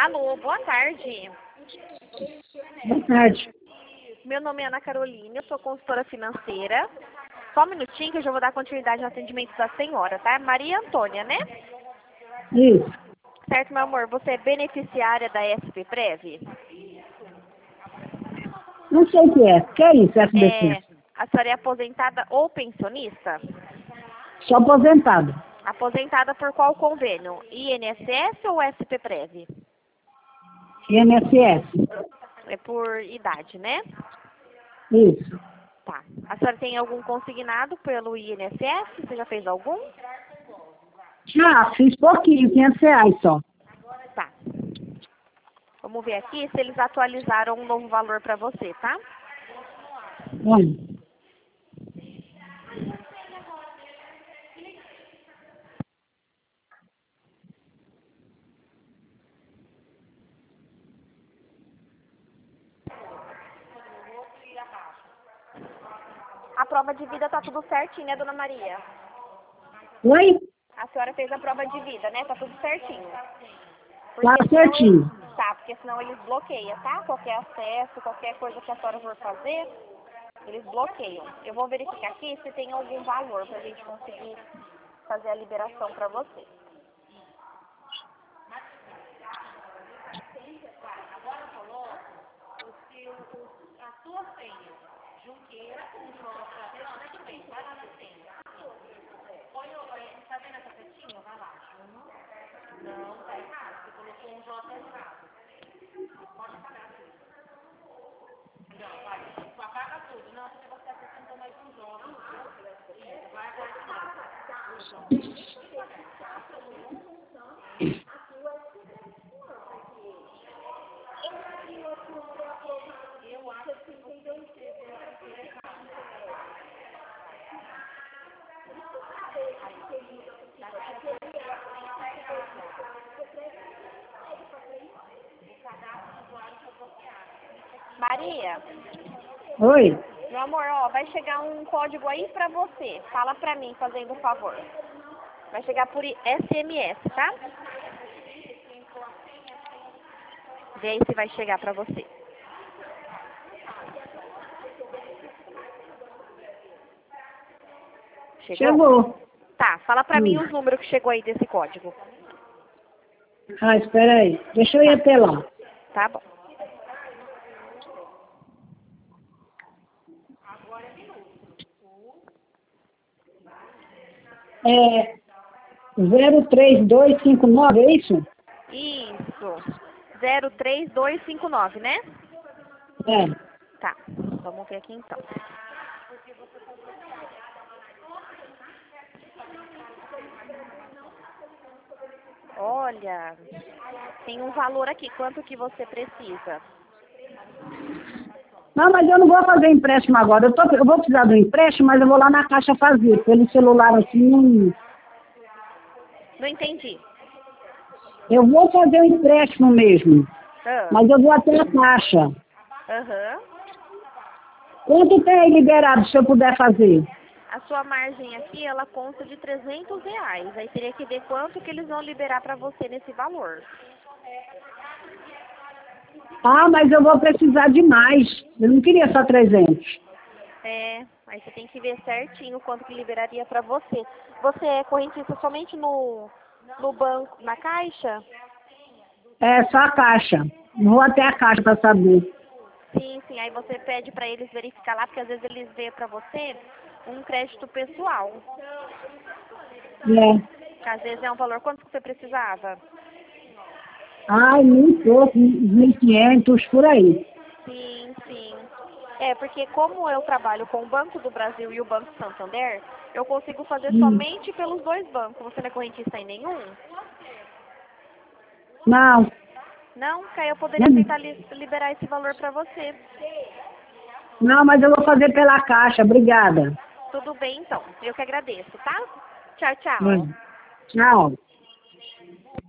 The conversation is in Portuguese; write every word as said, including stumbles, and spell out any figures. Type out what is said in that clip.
Alô, boa tarde. Boa tarde. Meu nome é Ana Carolina, eu sou consultora financeira. Só um minutinho que eu já vou dar continuidade no atendimento da senhora, tá? Maria Antônia, né? Isso. Certo, meu amor, você é beneficiária da S P Prev? Não sei o que é. O que é isso, S B C? É, a senhora é aposentada ou pensionista? Sou aposentado. Aposentada por qual convênio? I N S S ou S P Prev? I N S S. É por idade, né? Isso. Tá. A senhora tem algum consignado pelo I N S S? Você já fez algum? Já, fiz pouquinho, quinhentos reais só. Tá. Vamos ver aqui se eles atualizaram um novo valor para você, tá? Hum. A prova de vida tá tudo certinho, né, dona Maria? Oi? A senhora fez a prova de vida, né? Tá tudo certinho. Tá Porque senão certinho. eles... Tá, porque senão eles bloqueiam, tá? Qualquer acesso, qualquer coisa que a senhora for fazer, eles bloqueiam. Eu vou verificar aqui se tem algum valor pra gente conseguir fazer a liberação pra você. Maria, Oi? meu amor, ó, vai chegar um código aí pra você. Fala pra mim, fazendo um favor. Vai chegar por S M S, tá? Vê aí se vai chegar pra você. Chegou? Chegou. Tá, fala pra mim Hum. os números que chegou aí desse código. Ah, espera aí. Deixa eu ir até lá. Tá bom. É zero três dois cinco nove, é isso? Isso. zero três dois cinco nove, né? É. Tá. Vamos ver aqui então. Olha, tem um valor aqui. Quanto que você precisa? Não, mas eu não vou fazer empréstimo agora. Eu, tô, eu vou precisar do empréstimo, mas eu vou lá na caixa fazer. Pelo celular assim, não... Não entendi. Eu vou fazer o empréstimo mesmo. Ah, Mas eu vou até a caixa. aham. Quanto tem aí liberado se eu puder fazer? A sua margem aqui, ela consta de trezentos reais. Aí teria que ver quanto que eles vão liberar pra você nesse valor. Ah, mas eu vou precisar de mais. Eu não queria só trezentos. É, aí você tem que ver certinho quanto que liberaria pra você. Você é correntista somente no, no banco, na caixa? É só a caixa. Vou até a caixa para saber. Sim, sim. Aí você pede pra eles verificar lá, porque às vezes eles veem pra você um crédito pessoal. É. Que às vezes é um valor. Quanto que você precisava? Ai, mil e pouco, mil e quinhentos, por aí. Sim, sim. É, porque como eu trabalho com o Banco do Brasil e o Banco Santander, eu consigo fazer Hum. somente pelos dois bancos. Você não é correntista em nenhum? Não. Não? Que aí eu poderia Hum. tentar li- liberar esse valor pra você. Não, mas eu vou fazer pela caixa. Obrigada. Tudo bem, então. Eu que agradeço, tá? Tchau, tchau. Hum. Tchau.